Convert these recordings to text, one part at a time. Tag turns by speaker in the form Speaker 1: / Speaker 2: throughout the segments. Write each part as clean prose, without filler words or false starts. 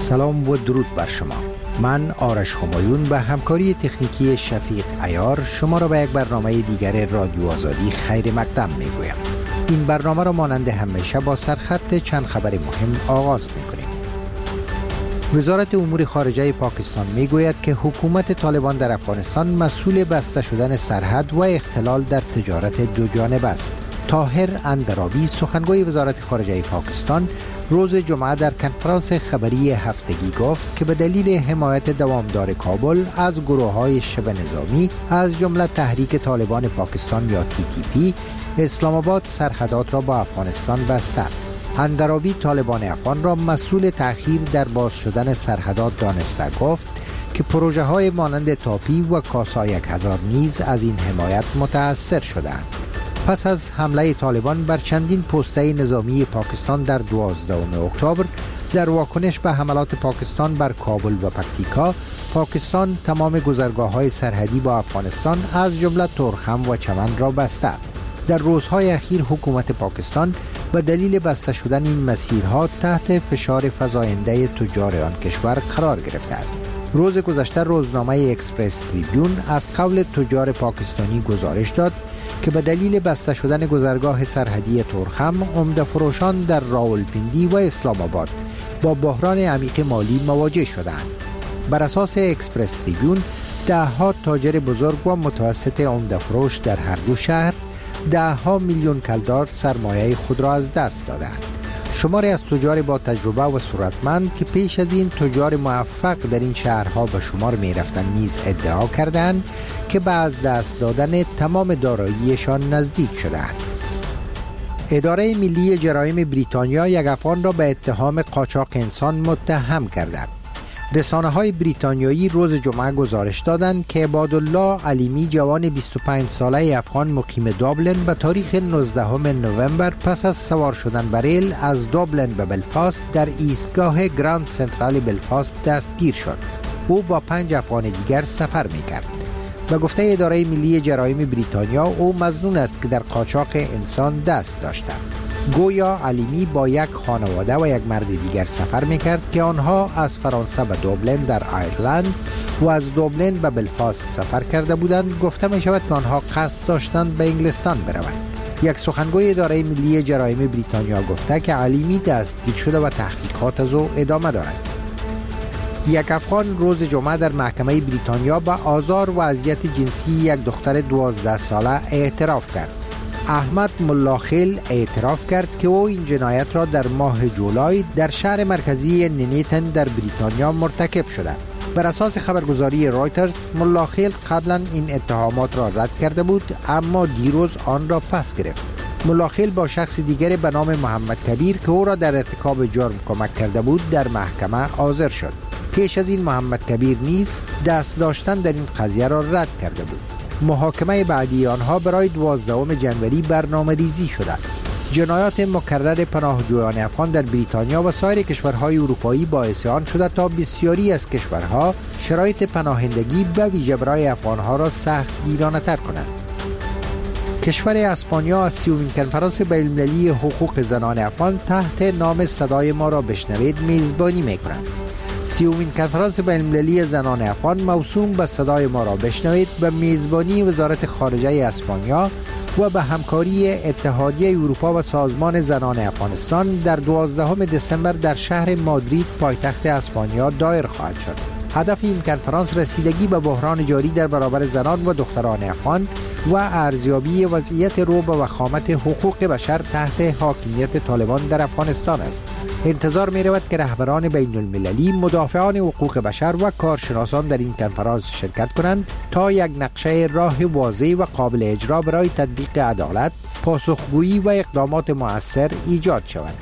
Speaker 1: سلام و درود بر شما. من آرش همایون به همکاری تکنیکی شفیق عیار شما را به یک برنامه دیگر رادیو آزادی خیر مقدم می گویم. این برنامه را مانند همیشه با سرخط چند خبر مهم آغاز می کنیم. وزارت امور خارجه پاکستان می گوید که حکومت طالبان در افغانستان مسئول بسته شدن سرحد و اختلال در تجارت دو جانبه است. طاهر اندرابی سخنگوی وزارت خارجه پاکستان روز جمعه در کنفرانس خبری هفتگی گفت که به دلیل حمایت دوامدار کابل از گروه‌های شبه نظامی از جمله تحریک طالبان پاکستان یا TTP، اسلام آباد سرحدات را با افغانستان بسته. اندرابی طالبان افغان را مسئول تأخیر در باز شدن سرحدات دانسته گفت که پروژه های مانند تاپی و کاسا 1000 نیز از این حمایت متأثر شدند. پس از حمله طالبان بر چندین پسته نظامی پاکستان در 12 اکتبر در واکنش به حملات پاکستان بر کابل و پکتیکا، پاکستان تمام گذرگاه‌های سرحدی با افغانستان از جمله تورخم و چمن را بسته. در روزهای اخیر حکومت پاکستان به دلیل بسته شدن این مسیرها تحت فشار فزاینده تجار آن کشور قرار گرفته است. روز گذشته روزنامه اکسپرس تریبیون از قول تجار پاکستانی گزارش داد که به دلیل بسته شدن گذرگاه سرحدی تورخم، عمده فروشان در راولپیندی و اسلام آباد با بحران عمیق مالی مواجه شدند. بر اساس اکسپرس تریبیون، ده‌ها تاجر بزرگ و متوسط عمده فروش در هر دو شهر 10 میلیون کلدار سرمایه خود را از دست دادند. شماری از تجار با تجربه و ثروتمند که پیش از این تجار موفق در این شهرها به شمار می رفتند نیز ادعا کردند که به از دست دادن تمام داراییشان نزدیک شدند. اداره ملی جرایم بریتانیا یک افغان را به اتهام قاچاق انسان متهم کرده. رسانه‌های بریتانیایی روز جمعه گزارش دادند که عبادالله علیمی جوان 25 ساله افغان مقیم دابلن به تاریخ 19 نوامبر پس از سوار شدن بر ریل از دابلن به بلفاست در ایستگاه گراند سنترال بلفاست دستگیر شد. او با 5 افغان دیگر سفر می‌کرد. به گفته اداره ملی جرایم بریتانیا، او مظنون است که در قاچاق انسان دست داشته. گویا علیمی با یک خانواده و یک مرد دیگر سفر میکرد که آنها از فرانسه به دوبلن در آیرلند و از دوبلن به بلفاست سفر کرده بودند. گفته می شود که آنها قصد داشتند به انگلستان بروند. یک سخنگوی اداره ملی جرایم بریتانیا گفته که علیمی دستگیر شده و تحقیقات از او ادامه دارد. یک افغان روز جمعه در محکمه بریتانیا به آزار و اذیت جنسی یک دختر 12 ساله اعتراف کرد. احمد ملاخیل اعتراف کرد که او این جنایت را در ماه جولای در شهر مرکزی نینیتن در بریتانیا مرتکب شده. بر اساس خبرگزاری رایترز، ملاخیل قبلا این اتهامات را رد کرده بود، اما دیروز آن را پس گرفت. ملاخیل با شخص دیگر به نام محمد کبیر که او را در ارتکاب جرم کمک کرده بود در محکمه حاضر شد. پیش از این محمد کبیر نیز دست داشتن در این قضیه را رد کرده بود. محاکمه بعدی آنها برای 12 جنوری برنامه‌ریزی شده. جنایات مکرر پناهجویان افغان در بریتانیا و سایر کشورهای اروپایی باعث آن شده تا بسیاری از کشورها شرایط پناهندگی به ویژه برای افغانها را سخت گیرانه‌تر کنند. کشور اسپانیا از 30مین کنفرانس بین‌المللی حقوق زنان افغان تحت نام صدای ما را بشنوید میزبانی می‌کند. 30مین کنفرانس بین‌المللی زنان افغان موسوم به صدای ما را بشنوید به میزبانی وزارت خارجه اسپانیا و به همکاری اتحادیه اروپا و سازمان زنان افغانستان در 12 دسامبر در شهر مادرید پایتخت اسپانیا دایر خواهد شد. هدف این کنفرانس رسیدگی به بحران جاری در برابر زنان و دختران افغان و ارزیابی وضعیت رعب و وخامت حقوق بشر تحت حاکمیت طالبان در افغانستان است. انتظار می رود که رهبران بین المللی، مدافعان حقوق بشر و کارشناسان در این کنفرانس شرکت کنند تا یک نقشه راه واضح و قابل اجرا برای تطبیق عدالت، پاسخگویی و اقدامات مؤثر ایجاد شود.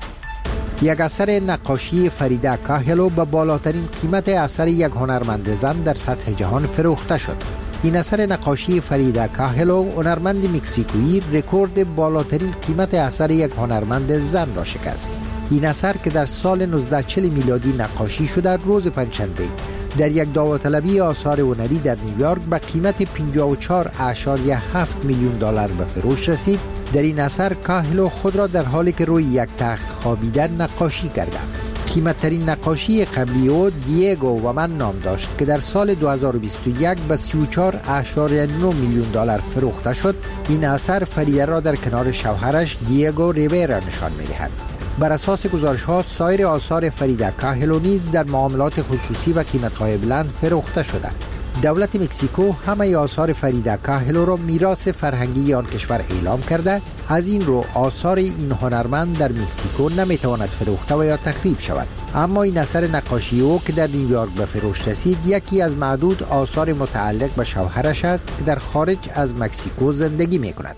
Speaker 1: یک اثر نقاشی فریده کاهلو به بالاترین قیمت اثر یک هنرمند زن در سطح جهان فروخته شد. این اثر نقاشی فریده کاهلو، هنرمند مکزیکویی، رکورد بالاترین قیمت اثر یک هنرمند زن را شکست. این اثر که در سال 1940 میلادی نقاشی شده، روز پنجشنبه در یک داوطلبی آثار هنری در نیویورک به قیمت 54.7 میلیون دلار به فروش رسید. در این اثر کاهلو خود را در حالی که روی یک تخت خوابیده نقاشی کرده. قیمتترین نقاشی قبلی او دیگو و من نام داشت که در سال 2021 به 34.9 میلیون دلار فروخته شد. این اثر فریده را در کنار شوهرش دیگو ریویرا نشان می‌دهد. بر اساس گزارش‌ها سایر آثار فریده کاهلو نیز در معاملات خصوصی و قیمت‌های بلند فروخته شده. دولت مکزیکو همه آثار فریده کاهلو را میراث فرهنگی آن کشور اعلام کرده. از این رو آثار این هنرمند در مکزیکو نمیتواند فروخته و یا تخریب شود. اما این اثر نقاشی او که در نیویورک به فروش رسید یکی از معدود آثار متعلق به شوهرش است که در خارج از مکزیکو زندگی میکند.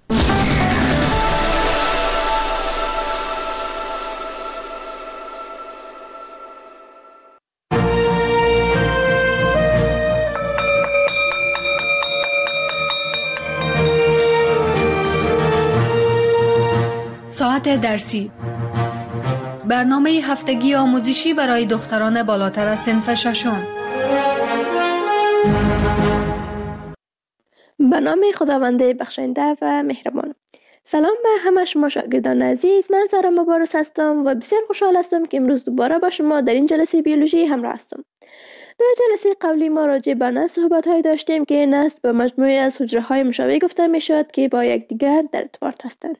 Speaker 2: ساعت درسی، برنامه هفتگی آموزشی برای دختران بالاتر از صنف ششم.
Speaker 3: به نام خداوند بخشنده و مهربان. سلام به همه شما شاگردان عزیز. من سارا مبارز هستم و بسیار خوشحال هستم که امروز دوباره با شما در این جلسه بیولوژی همراه هستم. در جلسه قبلی ما راجع به نسل صحبت‌هایی داشتیم که نسل به مجموعه از حجره‌های مشابه گفته می‌شود که با یکدیگر در ارتباط هستند.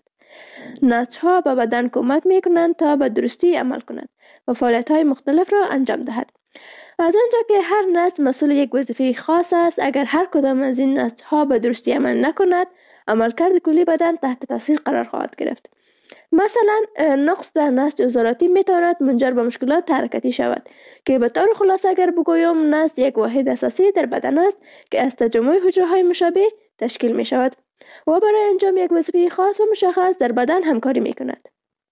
Speaker 3: نسج‌ها به بدن کمک می‌کنند تا به درستی عمل کنند و فعالیت‌های مختلف را انجام دهد. از آنجا که هر نسل مسئول یک وظیفه خاص است، اگر هر کدام از این نسج‌ها به درستی عمل نکند، عملکرد کلی بدن تحت تاثیر قرار خواهد گرفت. مثلا نقص در نسج عضلاتی میتواند منجر به مشکلات حرکتی شود که به طور خلاصه اگر بگویم نسج یک واحد اساسی در بدن است که از تجمع حجره‌های مشابه تشکیل می شود و برای انجام یک وظیفه خاص و مشخص در بدن همکاری می کند.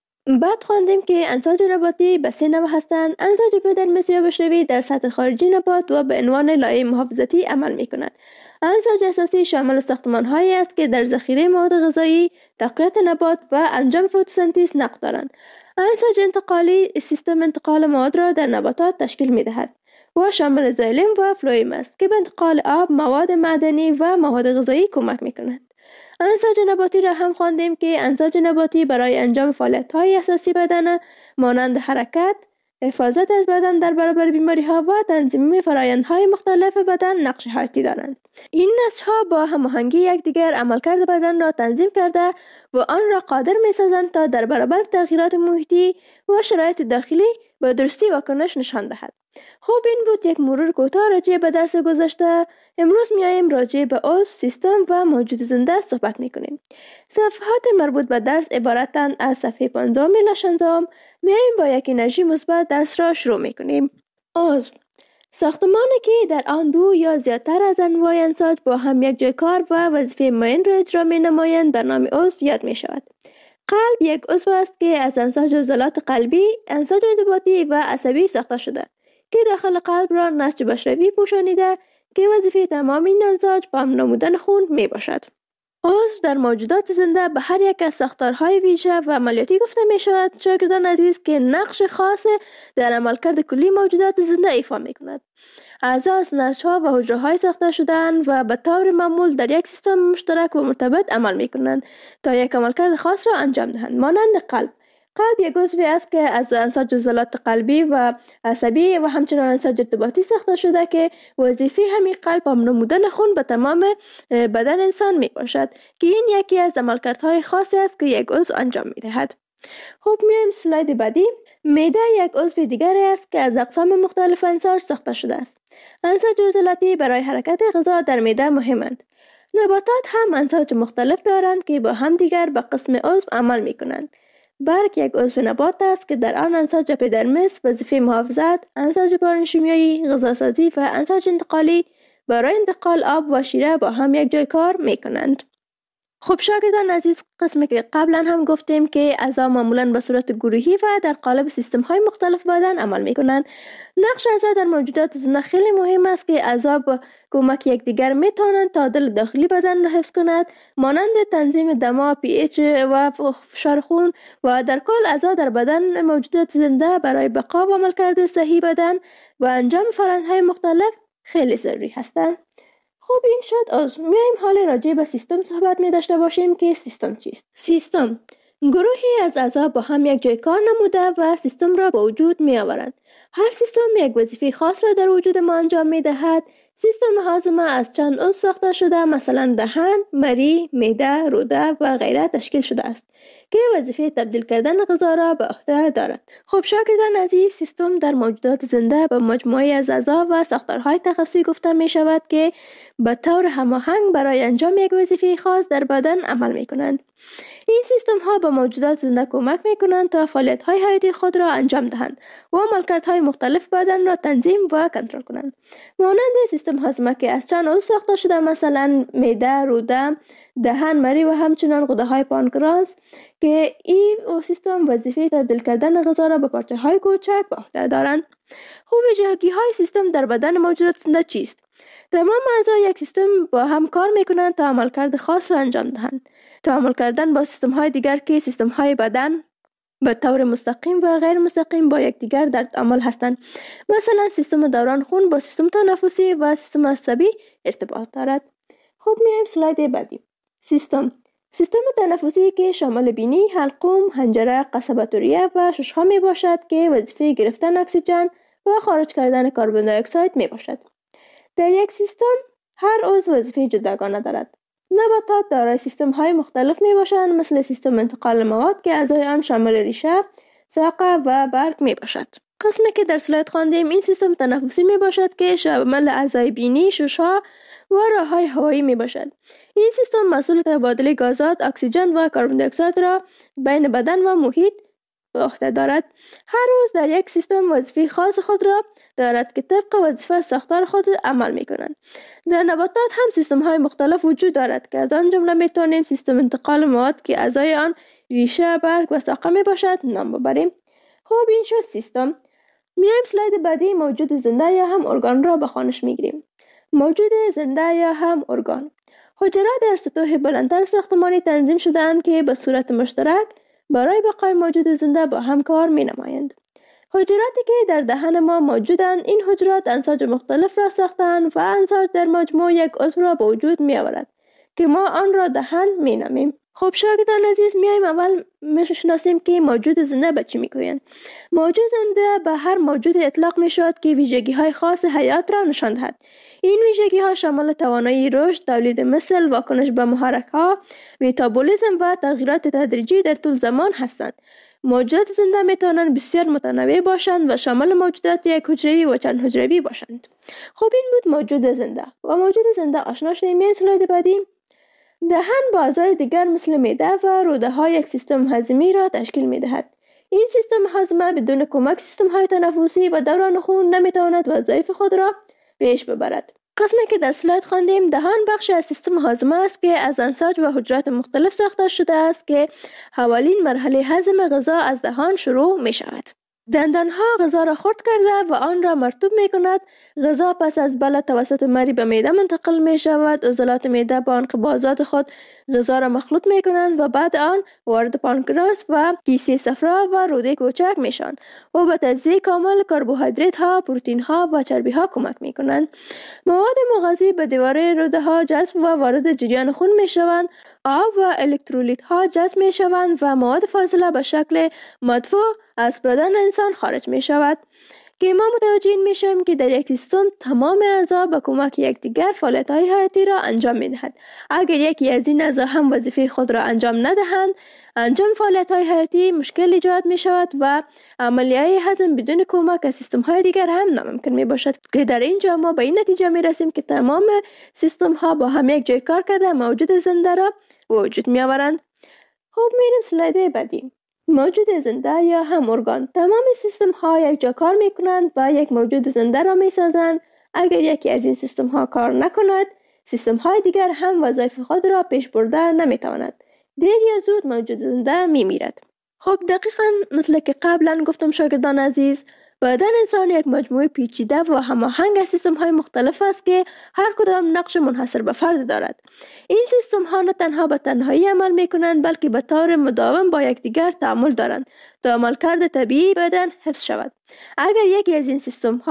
Speaker 3: بعد خواندیم که انساج نباتی به 3 نوع هستند. انساج اپیدرمیس یا بشروی در سطح خارجی نبات و به عنوان لایه محافظتی عمل می کند. انساج اساسی شامل ساختمان‌هایی است که در ذخیره مواد غذایی، تقویت نبات و انجام فتوسنتز نقش دارند. انساج انتقالی سیستم انتقال مواد را در نباتات تشکیل می دهد و شامل زایلم و فلوئیم است که به انتقال آب، مواد معدنی و مواد غذایی کمک می کند. انساج نباتی را هم خواندیم که انساج نباتی برای انجام فعالیت‌های اساسی بدن مانند حرکت، حفاظت از بدن در برابر بیماری‌ها و تنظیم فرآیندهای مختلف بدن نقش حیاتی دارند. این نسج‌ها با هماهنگی یکدیگر عملکرد بدن را تنظیم کرده و آن را قادر می‌سازند تا در برابر تغییرات محیطی و شرایط داخلی به درستی واکنش نشان دهد. خب این بود یک مرور کوتاه راجع به درس گذشته. امروز میایم راجع به عضو، سیستم و موجود زنده صحبت میکنیم. صفحات مربوط به درس عبارتند از صفحه 15 الی 16. میایم با یک انرژی مثبت درس را شروع میکنیم. عضو، ساختمانی که در آن دو یا زیادتر از انواع انساج با هم یک جای کار و وظیفه معین را اجرا مینمایند به نام عضو یاد می شود. قلب یک عضو است که از انساج عضلات قلبی، انساج ارتباطی و عصبی ساخته شده که داخل قلب را نسج بشروی پوشانیده که وظیفه تمام این انساج پمپ نمودن خون می باشد. عضو در موجودات زنده به هر یک از ساختارهای ویژه و عملیاتی گفته می شود شاگردان عزیز که نقش خاص در عملکرد کلی موجودات زنده ایفا می کند. اعضا از نسج‌ها و حجره‌های ساخته شده‌اند و به طور معمول در یک سیستم مشترک و مرتبط عمل می کنند تا یک عملکرد خاص را انجام دهند. مانند قلب یک عضوی است که از انساج عضلات قلبی و عصبی و همچنان انساج ارتباطی ساخته شده که وظیفه همین قلب پمپ نمودن خون به تمام بدن انسان می باشد که این یکی از عملکردهای خاصی است که یک عضو انجام می دهد. خب میایم سلاید بعدی. معده یک عضو دیگری است که از اقسام مختلف انساج ساخته شده است. انساج عضلاتی برای حرکت غذا در معده مهمند. نباتات هم انساج مختلف دارند که با هم دیگر به قسم عضو عمل می کنند. برگ یک عضو نبات است که در آن انساج اپیدرمیس وظیفه محافظت، انساج پارنشیمیایی، غذاسازی و انساج انتقالی برای انتقال آب و شیره با هم یک جای کار می کنند. خب شاگردان عزیز، قسمی که قبلا هم گفتیم که اعضا معمولا به صورت گروهی و در قالب سیستم های مختلف بدن عمل می کنند. نقش اعضا در موجودات زنده خیلی مهم است که اعضا با کمک یکدیگر می توانند تعادل داخلی بدن را حفظ کنند، مانند تنظیم دما، pH و فشار خون و در کل اعضا در بدن موجودات زنده برای بقا و عملکرد صحیح بدن و انجام فرآیندهای مختلف خیلی ضروری هستند. خب این شد عضو. میایم حال راجع به سیستم صحبت می داشته باشیم که سیستم چیست. سیستم گروهی از اعضا با هم یک جای کار نموده و سیستم را به وجود می آورند. هر سیستم یک وظیفه خاص را در وجود ما انجام می دهد. سیستم هاضمه از چند عضو ساخته شده، مثلا دهن، مری، معده، روده و غیره تشکیل شده است که وظیفه تبدیل کردن غذا را به عهده دارد. خب شاگردان عزیز، سیستم در موجودات زنده به مجموعه از اعضا و ساختارهای تخصصی گفته می شود که به طور هماهنگ برای انجام یک وظیفه خاص در بدن عمل می کنند. این سیستم ها به موجودات زنده کمک می کنند تا فعالیت های حیاتی خود را انجام دهند و عملکردهای مختلف بدن را تنظیم و کنترل کنند. مانند سیستم هاضمه که از چند عضو ساخته شده، مثلا معده، روده، دهن، مری و همچنین غده های پانکراس، که این سیستم وظیفه تبدیل کردن غذا را به پارچه های کوچک به عهده دارند. خوب ویژگی های سیستم در بدن موجودات زنده چیست؟ تمام اعضای یک سیستم با هم کار میکنند تا عملکرد خاص را انجام دهند. تعامل کردن با سیستم های دیگر که سیستم های بدن به طور مستقیم و غیر مستقیم با یکدیگر در تعامل هستند. مثلا سیستم دوران خون با سیستم تنفسی و سیستم عصبی ارتباط دارد. خب میایم سلاید بعدی. سیستم تنفسی که شامل بینی، حلقوم، حنجره، قصبه ریه و ششها می باشد که وظیفه گرفتن اکسیژن و خارج کردن کربن دی اکساید می باشد. در یک سیستم هر عضو وظیفه جداگانه دارد. نباتات دارای سیستم های مختلف می باشند، مثل سیستم انتقال مواد که اعضای آن شامل ریشه، ساقه و برگ می باشد. قسمی که در سلاید خواندیم این سیستم تنفسی می باشد که شامل اعضای بینی، ششها و راههای هوایی می باشد. این سیستم مسئول تبادل گازات، اکسیژن و کربن دی اکساید را بین بدن و محیط به عهده دارد. هر عضو در یک سیستم وظیفه خاص خود را دارد که طبق وظیفه ساختار خود عمل می کنند. در نباتات هم سیستم های مختلف وجود دارد که از آن جمله می توانیم سیستم انتقال مواد که اعضای آن ریشه، برگ و ساقه می باشد نام ببریم. خب این شد سیستم. میایم سلاید بعدی، موجود زنده یا هم ارگان را به خوانش می گیریم. موجود زنده یا هم ارگان حجرات در سطوح بلندتر ساختمانی تنظیم شده‌اند که به صورت مشترک برای بقای موجود زنده با هم کار می نمایند. حجراتی که در دهن ما موجودند، این حجرات انساج مختلف را ساختند و انساج در مجموع یک عضو را به وجود می آورد که ما آن را دهن می نامیم. خب شاگردان عزیز، میایم اول میشناسیم که موجود زنده به چی میگویند. موجود زنده به هر موجود اطلاق می شود که ویژگی های خاص حیات را نشان دهد. این ویژگی ها شامل توانایی رشد، تولید مثل، واکنش به محرک ها، متابولیسم و تغییرات تدریجی در طول زمان هستند. موجودات زنده می توانند بسیار متنوع باشند و شامل موجودات یک حجروی و چند حجروی باشند. خب این بود موجود زنده. و موجود زنده آشنا شدیم. میایم سلاید بعدی. دهن با اعضای دیگر مثل معده و روده ها یک سیستم هضمی را تشکیل می دهد. این سیستم هضم بدون کمک سیستم های تنفسی و دوران خون نمی تواند وظایف خود را پیش ببرد. قسمی که در سلاید خواندیم، دهان بخشی از سیستم هاضمه است که از انساج و حجرات مختلف ساخته شده است که اولین مرحله هضم غذا از دهان شروع می شود. دندانها غذا را خرد کرده و آن را مرطوب می کند. غذا پس از بلع توسط مری به معده منتقل می شود. عضلات معده با انقباضات خود غذا را مخلوط می کنند و بعد آن وارد پانکراس و کیسه صفرا و روده کوچک می شوند و به تجزیه کامل کربوهیدرات ها، پروتئین ها و چربی ها کمک می کنند. مواد مغذی به دیواره روده ها جذب و وارد جریان خون می شوند. آب و الکترولیت ها جذب می شوند و مواد فاضله به شکل مدفوع از بدن انسان خارج می شود که ما متوجه می شویم که در یک سیستم تمام اعضا به کمک یکدیگر فعالیت های حیاتی را انجام می دهند. اگر یکی از این اعضا هم وظیفه خود را انجام ندهند، انجام فعالیت های حیاتی مشکل ایجاد می شود و عملیه هضم بدون کمک از سیستم های دیگر هم ناممکن می باشد که در اینجا ما به این نتیجه می رسیم که تمام سیستم ها با هم یک جای کار کرده موجود زنده را وجود می آورند. خب میریم سلاید بعدی. موجود زنده یا هم ارگان. تمام سیستم ها یک جا کار می کنند و یک موجود زنده را می سازند. اگر یکی از این سیستم ها کار نکند، سیستم های دیگر هم وظایف خود را پیش برده نمی تواند. دیر یا زود موجود زنده می میرد. خب دقیقاً مثل که قبلا گفتم شاگردان عزیز، بدن انسان یک مجموعه پیچیده و هماهنگ از سیستم های مختلف است که هر کدام نقش منحصر به فرد دارد. این سیستم ها نه تنها به تنهایی عمل می کنند بلکه به طور مداوم با یکدیگر تعامل دارند تا عملکرد طبیعی بدن حفظ شود. اگر یکی از این سیستم ها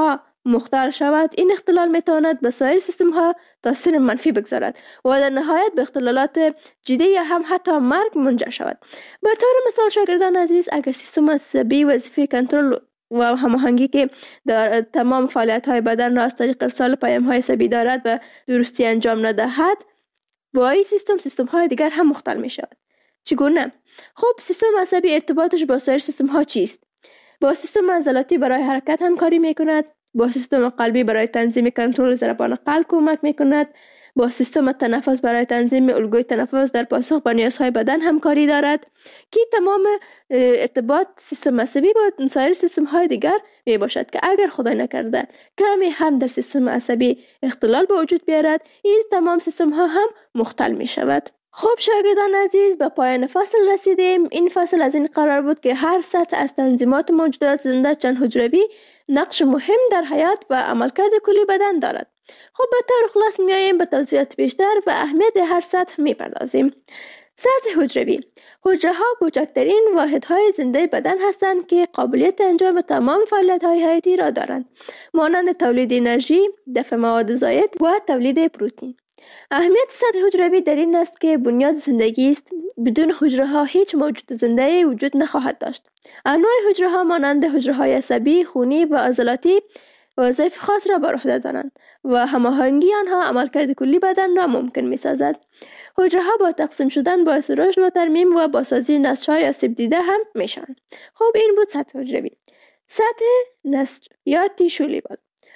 Speaker 3: مختل شود، این اختلال میتواند به سایر سیستم ها تاثیر منفی بگذارد و در نهایت به اختلالات جدی یا هم حتی مرگ منجر شود. به طور مثال شاگردان عزیز، اگر سیستم عصبی وظیفه کنترل و هماهنگی که در تمام فعالیت های بدن را از طریق ارسال پیام های عصبی دارد و درستی انجام ندهد، با این سیستم های دیگر هم مختل می شود. چگونه؟ خب سیستم عصبی ارتباطش با سایر سیستم ها چیست؟ با سیستم عضلاتی برای حرکت همکاری می کند، با سیستم قلبی برای تنظیم کنترل ضربان قلب کمک می کند، با سیستم تنفس برای تنظیم الگوی تنفس در پاسخ به نیازهای بدن همکاری دارد که تمام ارتباط سیستم عصبی با سایر سیستم های دیگر می باشد که اگر خدای نکرده کمی هم در سیستم عصبی اختلال به وجود بیارد، این تمام سیستم ها هم مختل می شود. خب شاگردان عزیز، به پایان فصل رسیدیم. این فصل از این قرار بود که هر سطح از تنظیمات موجودات زنده چند حجروی نقش مهم در حیات و عملکرد کلی بدن دارد. خب به طور خلاص میاییم به توضیحات بیشتر و اهمیت هر سطح میپردازیم. سطح حجروی: حجره ها کوچکترین واحدهای زنده بدن هستند که قابلیت انجام تمام فعالیت های حیاتی را دارند، مانند تولید انرژی، دفع مواد زائد و تولید پروتئین. اهمیت سطح حجروی در این است که بنیاد زندگی است. بدون حجره ها هیچ موجود زنده وجود نخواهد داشت. انواع حجره ها مانند حجره های عصبی، خونی و عضلاتی وظایف خاص را بر عهده دارند و هماهنگی آنها عملکرد کلی بدن را ممکن می سازد. حجره ها با تقسیم شدن باعث رشد و ترمیم و بازسازی نسج‌های آسیب دیده هم میشن. خب این بود سطح حجروی. سطح نسج یا تیشو لیول: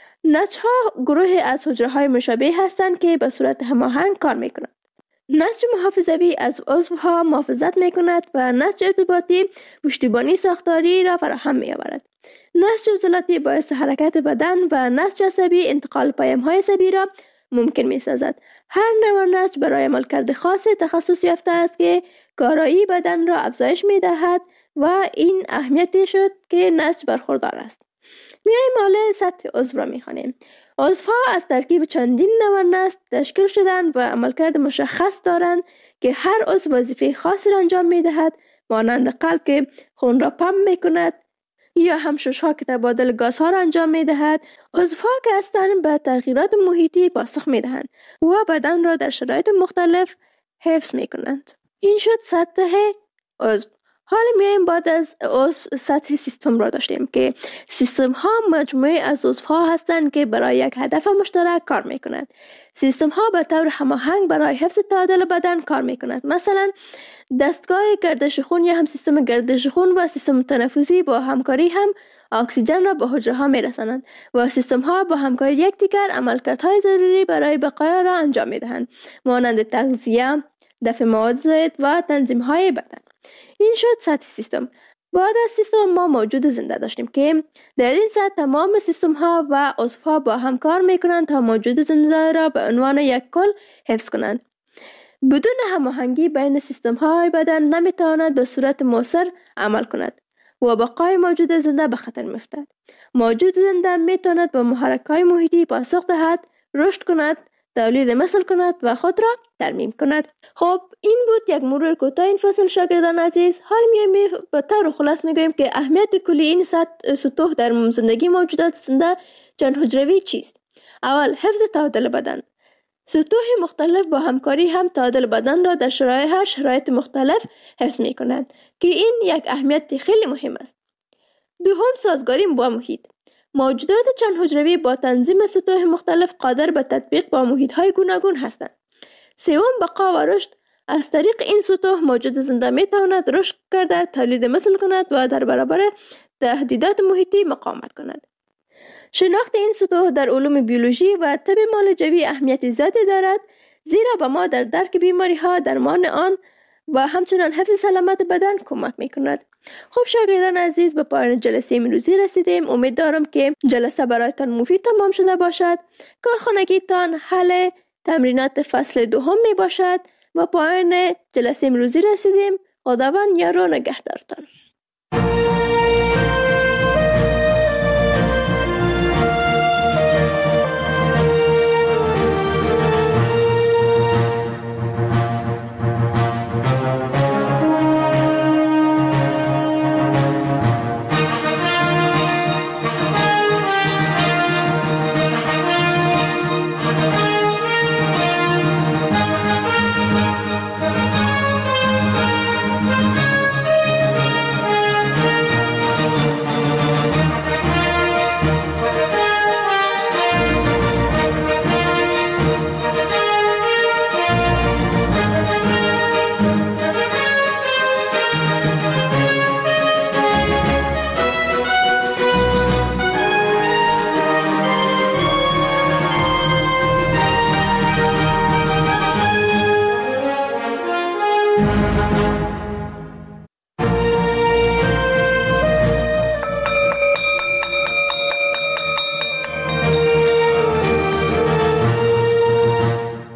Speaker 3: نسج‌ها گروهی از حجره‌های مشابه هستند که به صورت هماهنگ کار می‌کنند. نسج محافظوی از عضوها محافظت می‌کند و نسج ارتباطی پشتیبانی ساختاری را فراهم می‌آورد. نسج عضلاتی باعث حرکت بدن و نسج عصبی انتقال پیام‌های عصبی را ممکن می‌سازد. هر نوع نسج برای عملکرد خاص تخصص یافته است که کارایی بدن را افزایش می‌دهد و این اهمیتی شد که نسج برخوردار است. میایم حالا سطح عضو را میخوانیم. عضوها از ترکیب چندین نوع نسج تشکیل شدند و عملکرد مشخص دارند که هر عضو وظیفه خاصی را انجام میدهد، مانند قلب که خون را پمپ میکند یا همشش‌ها که تبادل گازها را انجام میدهد. عضوها که هستند به تغییرات محیطی پاسخ میدهند و بدن را در شرایط مختلف حفظ میکنند. این شد سطح عضو. حالا میایم بعد از سطح سیستم را داشتیم که سیستم ها مجموعه از عضوها هستند که برای یک هدف مشترک کار میکنند. سیستم ها به طور هماهنگ برای حفظ تعادل بدن کار میکنند. مثلا دستگاه گردش خون یا هم سیستم گردش خون و سیستم تنفسی با همکاری هم اکسیژن را به حجره ها میرسانند و سیستم ها با همکاری یکدیگر عملکردهای ضروری برای بقا را انجام میدهند، مانند تغذیه، دفع مواد زائد و تنظیم های بدن. این شد سطح سیستم. بعد از سیستم ما موجود زنده داشتیم که در این سطح تمام سیستم ها و عضوها با هم کار میکنند تا موجود زنده را به عنوان یک کل حفظ کنند. بدون هماهنگی بین سیستم های بدن نمیتواند به صورت مؤثر عمل کند و بقای موجود زنده به خطر میافتد. موجود زنده میتواند به محرک های محیطی پاسخ دهد، رشد کند، تولید مثل کند و خود را ترمیم کند. خب این بود یک مرور کوتاه این فصل شاگردان عزیز. حال میایم به طور خلاص میگویم که اهمیت کلی این سطوح در زندگی موجودات زنده چند حجروی چیست. اول، حفظ تعادل بدن. سطوح مختلف با همکاری هم تعادل بدن را در هر شرایط مختلف حفظ میکنند که این یک اهمیت خیلی مهم است. دوم، سازگاری با محیط. موجودات چند حجروی با تنظیم سطوح مختلف قادر به تطبیق با محیط‌های گوناگون هستند. سوم، بقا و رشد. از طریق این سطوح موجود زنده میتواند رشد کرده، تولید مثل کند و در برابر تهدیدات محیطی مقاومت کند. شناخت این سطوح در علوم بیولوژی و طب معالجوی اهمیت زیادی دارد، زیرا به ما در درک بیماری‌ها، درمان آن و همچنان حفظ سلامت بدن کمک میکند. خب شاگردان عزیز، به پایان جلسه امروزی رسیدیم. امید دارم که جلسه برایتان مفید تمام شده باشد. کارخانگیتان حل تمرینات فصل دوم می باشد. و پایان جلسه امروزی رسیدیم. خداوند یار و نگهدارتان.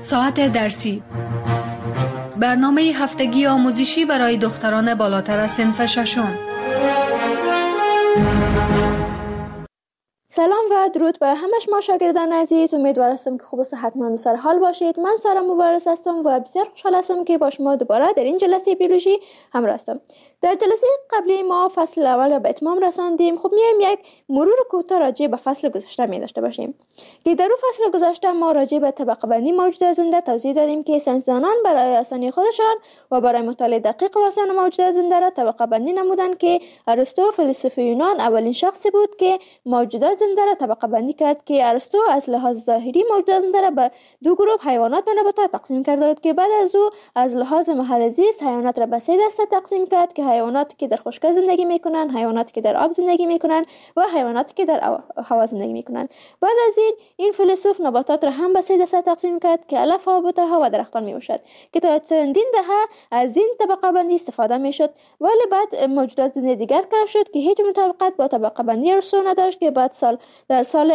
Speaker 2: ساعت درسی، برنامه هفتگی آموزشی برای دختران بالاتر از صنف ششم.
Speaker 3: سلام و درود به همه شما شاگردان عزیز. امیدوار هستم که خوب و صحتمند و سر حال باشید. من سارا مبارز هستم و بسیار خوشحال هستم که با شما دوباره در این جلسه بیولوژی همراه هستم. در جلسه قبلی ما فصل اول را به اتمام رساندیم. خب میایم یک مرور کوتاه راجع به فصل گذشته می داشته باشیم که در اون فصل گذشته ما راجع به طبقه بندی موجودات زنده توضیح دادیم که ساینسدانان برای آسانی خودشان و برای مطالعه دقیق و آسان موجودات زنده را طبقه بندی نمودند که ارسطو فیلسوف یونان اولین شخصی بود که موجودات زنده را طبقه بندی کرد که ارسطو از لحاظ ظاهری موجودات زنده را به دو گروه حیوانات و نباتات تقسیم کرده بود که بعد از او از لحاظ محل زیست حیوانات را به سه دسته تقسیم کرد که حیواناتی که در خشکی زندگی میکنن، حیواناتی که در آب زندگی میکنن و حیواناتی که در هوا زندگی میکنن. بعد از این فیلسوف نباتات را هم به سه دسته تقسیم کرد که علف ها، بوته ها و درختان میباشد که تا چندین دهه از این طبقه بندی استفاده میشد، ولی بعد موجودات زنده دیگر کشف شد که هیچ مطابقت با طبقه بندی ارسطو نداشت که بعد در سال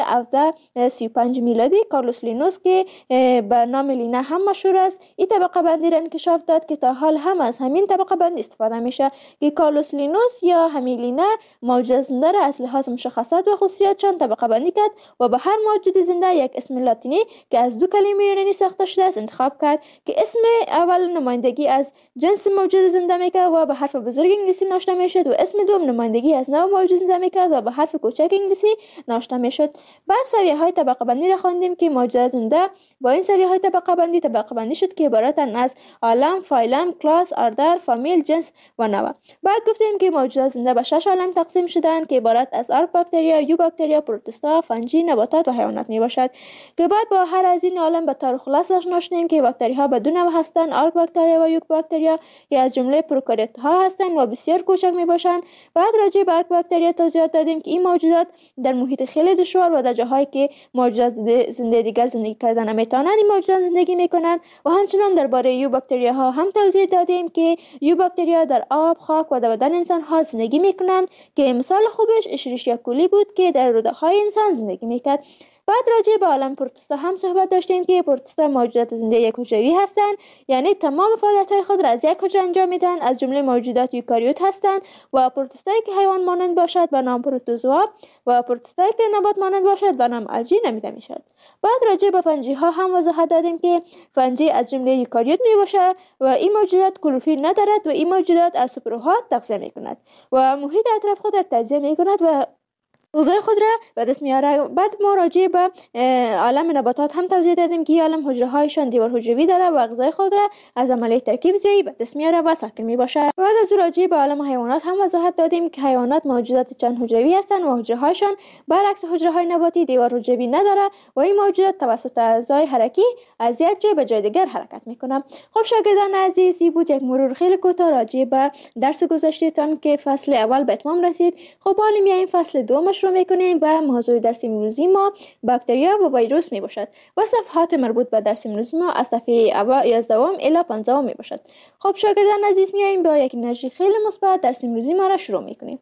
Speaker 3: 1735 میلادی کارلوس لینوس که به نام لینا هم مشهور است این طبقه بندی را انکشاف داد که تا حال هم از همین طبقه بندی استفاده میشه که کارلوس لینوس یا همین لینا موجودات زنده را از لحاظ مشخصات و خصوصیاتشان طبقه بندی کرد و به هر موجود زنده یک اسم لاتینی که از دو کلمه یونانی ساخته شده است انتخاب کرد که اسم اول نمایندگی از جنس موجود زنده میکرد و به حرف بزرگ انگلیسی نوشته میشد و اسم دوم نمایندگی از نوع موجود زنده میکرد و به حرف کوچک انگلیسی نوشته میشد. بعد سویه‌های طبقه بندی را خواندیم که موجودات زنده با این سویه‌های طبقه بندی شد که عبارتند از عالم، فایلم، کلاس، اردر، فامیل، جنس و نوع. بعد گفتیم که موجودات زنده به 6 عالم تقسیم شدند که عبارت از آرک باکتریا، یو باکتریا، پروتوستا، فنجی، نباتات و حیوانات میباشد که بعد با هر از این عالم به طور خلاص آشنا شدیم که باکتری‌ها به دو نوع هستند، آرک باکتریا و یو باکتریا که از جمله پروکاریوت‌ها هستند و بسیار کوچک میباشند. بعد راجع به آرک باکتریا توضیحات دادیم که این موجودات در محیط خیلی دشوار و در جاهایی که موجودات زنده دیگر زندگی کردن نمیتونند این موجودات زندگی میکنند و همچنان درباره یو باکتریا ها هم توضیح دادیم که یو باکتریا در آب، خاک و در بدن انسان ها زندگی میکنند که مثال خوبش اشریشیا کولی بود که در روده های انسان زندگی میکرد. بعد راجع به عالم پروتوستا هم صحبت داشتیم که پروتوستا موجودات زنده یک حجروی هستند، یعنی تمام فعالیت‌های خود را از یک حجره انجام میدن، از جمله موجودات یوکاریوت هستند و پروتوستایی که حیوان مانند باشد به نام پروتوزوا و پروتوستایی که نبات مانند باشد به نام الژی نامیده میشد. بعد راجع به فنجی ها هم وضاحت دادیم که فنجی از جمله یوکاریوت میباشد و این موجودات کلروفیل ندارد و این موجودات از سوپرها تغذیه میکند و محیط اطراف خود را تجزیه میکند و غذای خود را به دست میاره. بعد ما راجع به عالم نباتات هم توضیح دادیم که عالم حجره هایشان دیوار حجروی داره و غذای خود را از عملیه ترکیب زیایی به دست میاره و ساکن میباشه. بعد از راجع به عالم حیوانات هم وضاحت دادیم که حیوانات موجودات چند حجروی هستند و حجره هایشان برعکس حجره های نباتی دیوار حجروی نداره و این موجودات توسط اعضای حرکی از یک جای به جای دیگر حرکت میکنه. خب شاگردان عزیز، این بود یک مرور خیلی کوتاه راجع به درس گذشتهتان که فصل اول به اتمام رسید. خب حالا میایم فصل دومش رو میکنیم و موضوع درس امروزی ما باکتریا و ویروس می باشد و صفحات مربوط به درس امروزی ما از صفحه 11 الی 15 می باشد. خب شاگردان عزیز، میایم با یک انرژی خیلی مثبت درس امروزی ما را شروع میکنیم.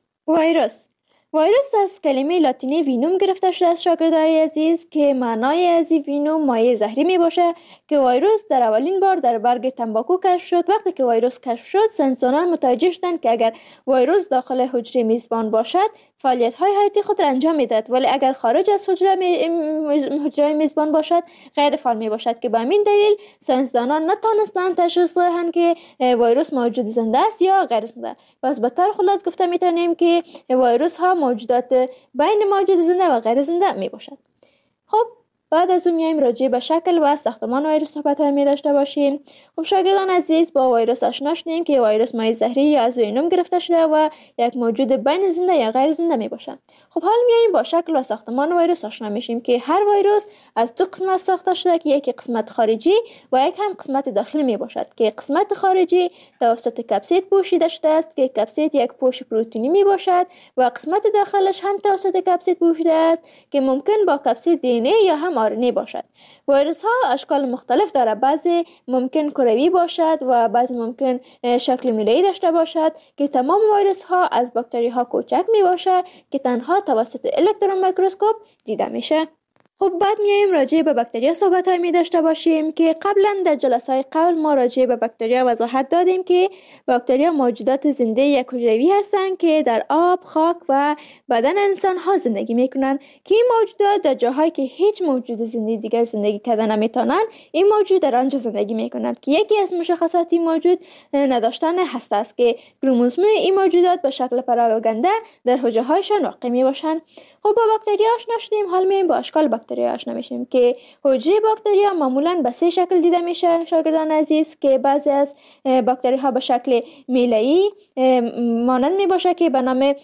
Speaker 3: ویروس از کلمه لاتینی وینوم گرفته شده است شاگردای عزیز که معنای از وینوم مایع زهری می باشه که ویروس در اولین بار در برگ تنباکو کشف شد. وقتی که ویروس کشف شد ساینسدانان متوجه شدند که اگر ویروس داخل حجره میزبان باشد فعالیت‌های حیاتی خود را انجام میدهد، ولی اگر خارج از حجره میزبان باشد غیر فعال می باشد که به همین دلیل ساینسدانان نتوانستند تشخیص دهند که ویروس موجود زنده است یا غیر زنده. پس به طور خلاص گفته میتونیم که ویروس ها موجودات بین موجود زنده و غیر زنده می باشد. خب بعد از اون میایم راجع به شکل و ساختمان ویروس صحبت می داشته باشیم. خب شاگردان عزیز، با ویروس آشنا شدیم که ویروس مایع زهری یا از وینوم گرفته شده و یک موجود بین زنده یا غیر زنده می باشد. خب حالا میایم با شکل و ساختمان ویروس آشنا میشیم که هر ویروس از دو قسمت ساخته شده که یکی قسمت خارجی و یک هم قسمت داخلی می باشد که قسمت خارجی توسط کپسید پوشیده شده است که کپسید یک پوش پروتئینی می باشد و قسمت داخلش هم توسط کپسید پوشیده است که ممکن با کپسید دی ان ای یا هم آر ان ای باشد. ویروس ها اشکال مختلف داره، بعضی ممکن کروی باشد و بعضی ممکن شکل میله‌ای داشته باشد که تمام ویروس ها از باکتری ها کوچک می باشد که تنها توسط الکترون میکروسکوپ دیده میشه. خب بعد میایم راجع به باکتریا صحبت‌های می داشته باشیم که قبلا در جلسه‌های قبل ما راجع به باکتریا وضاحت دادیم که باکتریا موجودات زنده یک حجروی هستند که در آب، خاک و بدن انسان ها زندگی میکنند که این موجودات در جاهایی که هیچ موجود زنده دیگر زندگی کردن نمیتونند این موجود در آنجا زندگی میکنند که یکی از مشخصات این موجود نداشتن هسته است که کروموزوم این موجودات به شکل پراگنده در حجرهایشان واقع میباشند. خب با باکتریا آشنا شدیم، حال میایم با اشکال باکتریا آشنا میشیم که حجره باکتریا معمولا به 3 شکل دیده میشه شاگردان عزیز، که بعضی از باکتری ها به شکل میله‌ای مانند میباشه که به نام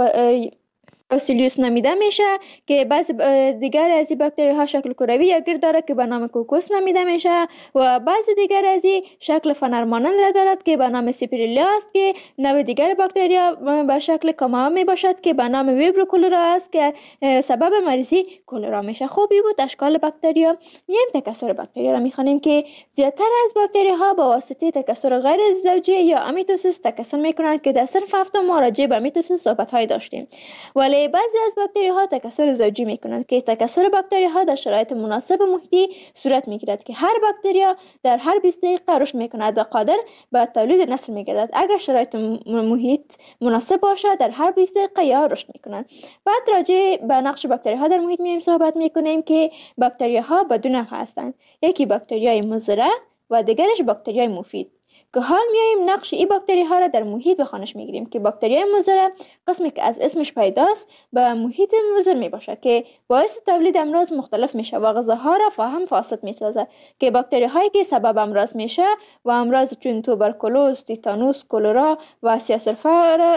Speaker 3: باسیلیوس نامیده میشه، که بعضی دیگر از این باکتری ها شکل کروی یا گرد داره که به نام کوکوس نامیده میشه و بعضی دیگر از این شکل فنر مانند را دارد که به نام سیپریلا است، که نوع دیگر باکتریا به شکل کاما می باشد که به نام ویبرو کولرا است که سبب مریضی کولرا میشه. خوبی بود اشکال باکتریا. میایم تکثر باکتریا را میخوانیم که زیادتر از باکتری ها با واسطه تکثر غیر زوجی یا امیتوسیس تکثر میکنند که در صنف هفتم ما راجع به امیتوسیس صحبت های داشتیم. ولی بعضی از باکتری ها تکثر زوجی میکنند که تکثر باکتری ها در شرایط مناسب محیطی صورت میگیرد که هر باکتریا در هر 20 دقیقه رشد میکند و قادر به تولید نسل میگردد. اگر شرایط محیط مناسب باشد در هر 20 دقیقه یا رشد میکنند. بعد راجع به نقش باکتری ها در محیط میایم صحبت میکنیم که باکتری ها به 2 نوع هستند، یکی باکتریای مضر و دیگرش باکتریای مفید، که حال میایم نقش این باکتری ها را در محیط به خوانش میگیریم که باکتریای مضر قسمی که از اسمش پیداست به محیط مضر میباشه که باعث تولید امراض مختلف میشه و غذاها را فاهم فاسد میسازه، که باکتری هایی که سبب امراض میشه و امراض چون توبرکولوز، تیتانوس، کولرا و سیاه‌سرفه را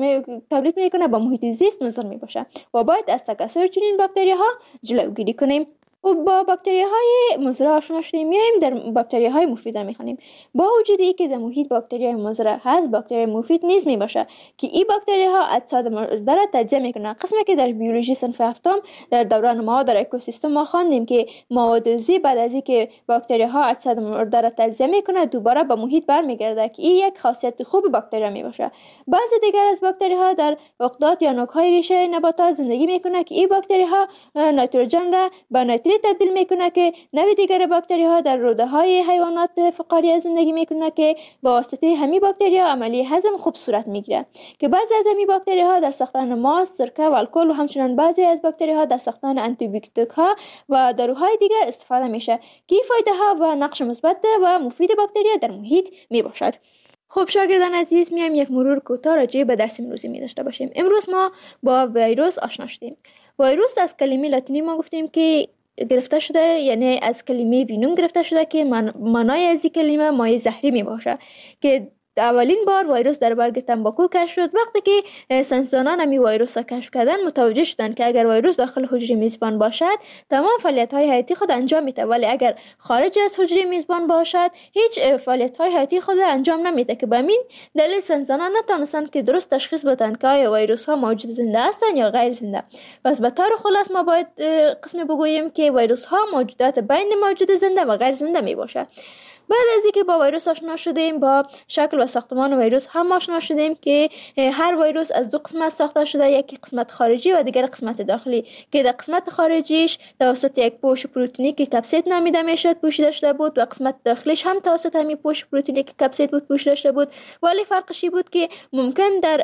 Speaker 3: تولید میکنه با محیط زیست مضر میباشه و باید از تکثر چنین باکتری ها جلوگیری کنیم. با باکتری های مضر آشنا شدیم، میایم در باکتری های مفید میخوانیم. با وجود اینکه در محیط باکتری های مضر هست، باکتری مفید نیز میباشه که این باکتری ها اجساد مرده را تجزیه میکنن. قسمی که در بیولوژی صنف هفتم در دوران ما در اکوسیستم ما خواندیم که مواد عضوی بعد از اینکه باکتری ها اجساد مرده را تجزیه میکنه دوباره به محیط برمیگرده که این یک خاصیت خوب باکتری میباشه. بعضی دیگر از باکتری ها در عقدات یا نوک های ریشه نباتات زندگی میکنه که این باکتری ها نیتروژن را به نیتریت تبدیل میکنه که نوع دیگر باکتری ها در روده های حیوانات فقاریه زندگی میکنه که با واسطه همین باکتری ها عملی هضم خوب صورت میگیره، که بعضی از همین باکتری ها در ساختن ماست، سرکه و الکل و همچنین بعضی از باکتری ها در ساختن آنتی بیوتیک ها و داروهای دیگر استفاده میشه که فایده ها و نقش مثبت و مفید باکتری در محیط میباشد. خب شاگردان عزیز، میایم یک مرور کوتاه راجع به درس امروزی می داشته باشیم. امروز ما با ویروس آشنا شدیم. ویروس از کلمه لاتینی ما گفتیم که گرفته شده، یعنی از کلمه وینوم گرفته شده که معنای از این کلمه مایع زهری می باشه، که اولین بار ویروس در برگ تنباکو کشف شد. وقتی که ساینسدانان همی ویروس را کشف کردن متوجه شدن که اگر ویروس داخل حجره میزبان باشد تمام فعالیت‌های حیاتی خود انجام میده، ولی اگر خارج از حجره میزبان باشد هیچ فعالیت‌های حیاتی خود انجام نمیده، که به همین دلیل ساینسدانان نتونستند که درست تشخیص بدن که آیا ویروس‌ها موجود زنده هستند یا غیر زنده. پس به طور خلاص ما باید قسمی بگوییم که ویروس‌ها موجودات بین موجود زنده و غیر زنده میباشد. بعد از اینکه با ویروس آشنا شدیم، با شکل و ساختمان ویروس هم آشنا شدیم که هر ویروس از 2 قسمت ساخته شده، یکی قسمت خارجی و دیگر قسمت داخلی، که در قسمت خارجیش توسط یک پوش پروتئینی که کپسید نامیده میشد پوشیده شده بود و قسمت داخلیش هم توسط همین پوش پروتئینی که کپسید بود پوشیده شده بود، ولی فرقش بود که ممکن در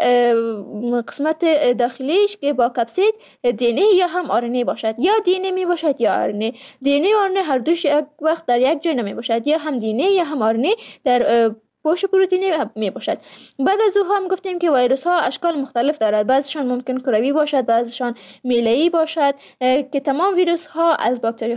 Speaker 3: قسمت داخلیش که با کپسید دی ان ای یا هم آر ان ای باشد، یا دی ان ای می باشد یا آر ان ای. دی ان ای و آر ان ای هر دوش یک وقت در یک جای نمی باشد، یا هم دی ان ای یا هم آر ان ای در پوش پروتئینی می باشد. بعد از او هم گفتیم که ویروس ها اشکال مختلف دارد، بعضیشان ممکن کروی باشد، بعضیشان میله‌ای باشد، که تمام ویروس ها از باکتری